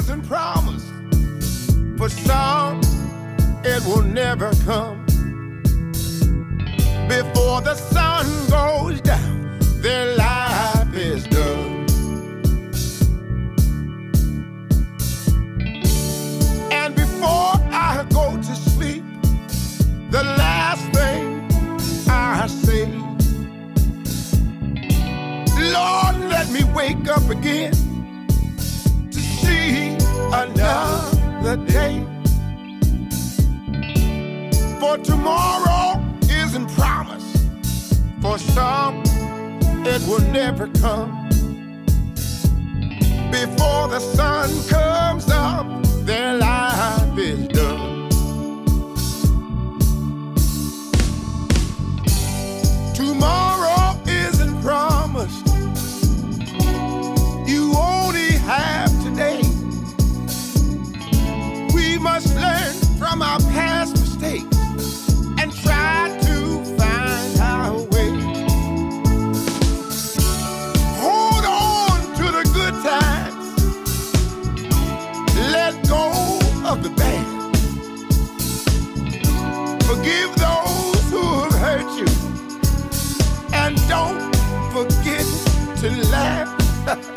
isn't promised. For some, it will never come. Before the sun goes down, their life is done. And before I go to sleep, the last thing I say, Lord, let me wake up again to see another day. For tomorrow isn't promised. For some, it will never come. Before the sun comes up, their life is done. Tomorrow isn't promised. You only have today. We must learn from our past mistakes and try to find our way. Hold on to the good times. Let go of the bad. Forgive those who have hurt you. And don't forget to laugh.